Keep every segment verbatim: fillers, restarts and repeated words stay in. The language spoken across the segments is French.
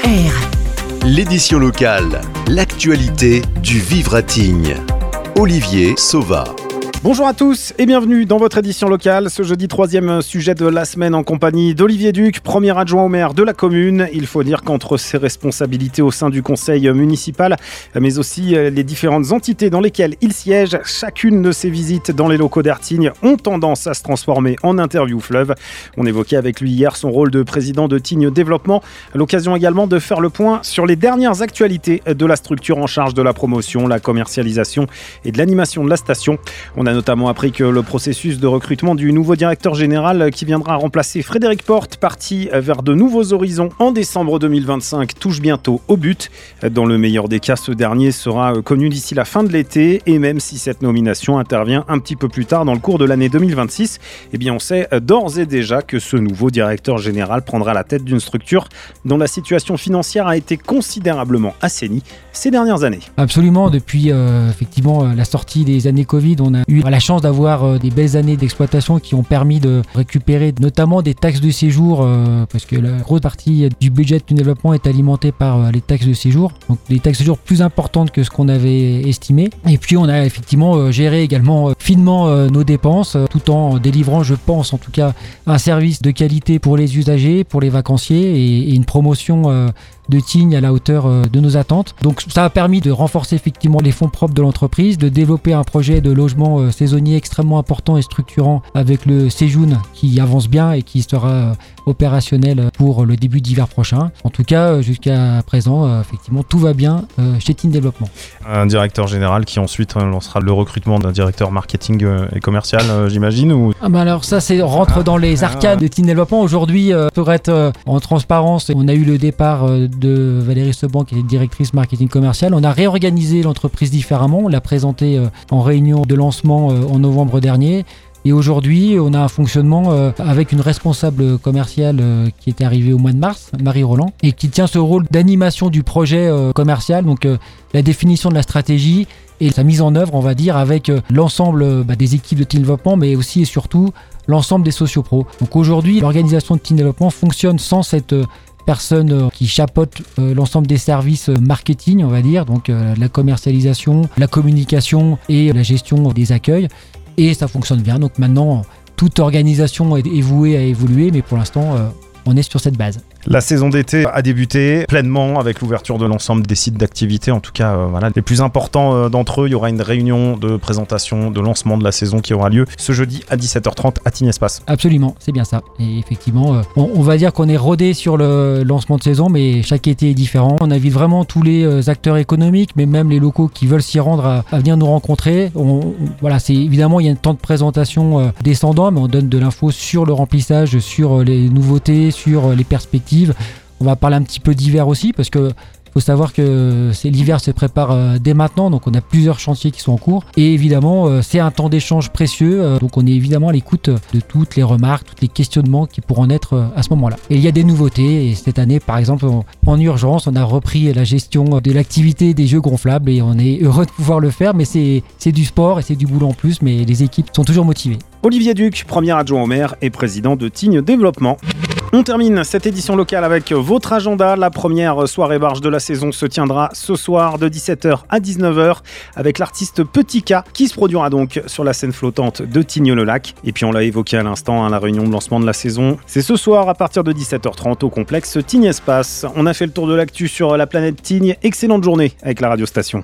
R. L'édition locale, l'actualité du Vivre à Tignes. Olivier Sauva. Bonjour à tous et bienvenue dans votre édition locale. Ce jeudi, troisième sujet de la semaine en compagnie d'Olivier Duc, premier adjoint au maire de la commune. Il faut dire qu'entre ses responsabilités au sein du conseil municipal, mais aussi les différentes entités dans lesquelles il siège, chacune de ses visites dans les locaux d'Ertignes ont tendance à se transformer en interview fleuve. On évoquait avec lui hier son rôle de président de Tignes Développement. L'occasion également de faire le point sur les dernières actualités de la structure en charge de la promotion, la commercialisation et de l'animation de la station. On a notamment appris que le processus de recrutement du nouveau directeur général qui viendra remplacer Frédéric Porte, parti vers de nouveaux horizons en décembre deux mille vingt-cinq, touche bientôt au but. Dans le meilleur des cas, ce dernier sera connu d'ici la fin de l'été et même si cette nomination intervient un petit peu plus tard dans le cours de l'année deux mille vingt-six, eh bien on sait d'ores et déjà que ce nouveau directeur général prendra la tête d'une structure dont la situation financière a été considérablement assainie ces dernières années. Absolument, depuis euh, effectivement la sortie des années Covid, on a eu la chance d'avoir euh, des belles années d'exploitation qui ont permis de récupérer notamment des taxes de séjour euh, parce que la grosse partie du budget du développement est alimentée par euh, les taxes de séjour, donc des taxes de séjour plus importantes que ce qu'on avait estimé. Et puis on a effectivement euh, géré également euh, finement euh, nos dépenses euh, tout en délivrant, je pense en tout cas, un service de qualité pour les usagers, pour les vacanciers et, et une promotion euh, de Tignes à la hauteur de nos attentes. Donc ça a permis de renforcer effectivement les fonds propres de l'entreprise, de développer un projet de logement saisonnier extrêmement important et structurant avec le Séjoun qui avance bien et qui sera opérationnel pour le début d'hiver prochain. En tout cas, jusqu'à présent, effectivement, tout va bien chez Tignes Développement. Un directeur général qui ensuite lancera le recrutement d'un directeur marketing et commercial, j'imagine ou... ah ben alors ça, c'est rentre ah, dans les arcades ah, de Tignes Développement. Aujourd'hui, pour être en transparence, on a eu le départ de Valérie Seban qui est directrice marketing commercial. On a réorganisé l'entreprise différemment. On l'a présentée en réunion de lancement en novembre dernier. Et aujourd'hui, on a un fonctionnement euh, avec une responsable commerciale euh, qui est arrivée au mois de mars, Marie Roland, et qui tient ce rôle d'animation du projet euh, commercial, donc euh, la définition de la stratégie et sa mise en œuvre, on va dire, avec euh, l'ensemble euh, bah, des équipes de Tignes Développement, mais aussi et surtout l'ensemble des sociopros. Donc aujourd'hui, l'organisation de Tignes Développement fonctionne sans cette euh, personne euh, qui chapeaute euh, l'ensemble des services euh, marketing, on va dire, donc euh, la commercialisation, la communication et la gestion des accueils. Et ça fonctionne bien. Donc maintenant, toute organisation est vouée à évoluer, mais pour l'instant, euh, on est sur cette base. La saison d'été a débuté pleinement avec l'ouverture de l'ensemble des sites d'activité. En tout cas, euh, voilà, les plus importants euh, d'entre eux. Il y aura une réunion de présentation, de lancement de la saison qui aura lieu ce jeudi à dix-sept heures trente à Tignes Espace. Absolument, c'est bien ça. Et effectivement, euh, on, on va dire qu'on est rodé sur le lancement de saison, mais chaque été est différent. On invite vraiment tous les euh, acteurs économiques, mais même les locaux qui veulent s'y rendre à, à venir nous rencontrer. On, on, voilà, c'est évidemment, il y a un temps de présentation euh, descendant, mais on donne de l'info sur le remplissage, sur euh, les nouveautés, sur euh, les perspectives. On va parler un petit peu d'hiver aussi parce que faut savoir que c'est, l'hiver se prépare euh, dès maintenant, donc on a plusieurs chantiers qui sont en cours et évidemment euh, c'est un temps d'échange précieux, euh, donc on est évidemment à l'écoute de toutes les remarques, tous les questionnements qui pourront naître euh, à ce moment-là. Et il y a des nouveautés et cette année par exemple on, en urgence on a repris la gestion de l'activité des jeux gonflables et on est heureux de pouvoir le faire, mais c'est, c'est du sport et c'est du boulot en plus, mais les équipes sont toujours motivées. Olivier Duc, premier adjoint au maire et président de Tignes Développement. On termine cette édition locale avec votre agenda. La première soirée barge de la saison se tiendra ce soir de dix-sept heures à dix-neuf heures avec l'artiste Petit K qui se produira donc sur la scène flottante de Tignes-le-Lac. Et puis on l'a évoqué à l'instant, hein, la réunion de lancement de la saison. C'est ce soir à partir de dix-sept heures trente au complexe Tignes Espace. On a fait le tour de l'actu sur la planète Tignes. Excellente journée avec la radiostation.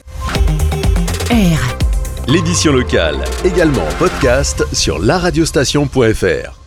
R. L'édition locale, également en podcast sur la radiostation point f r.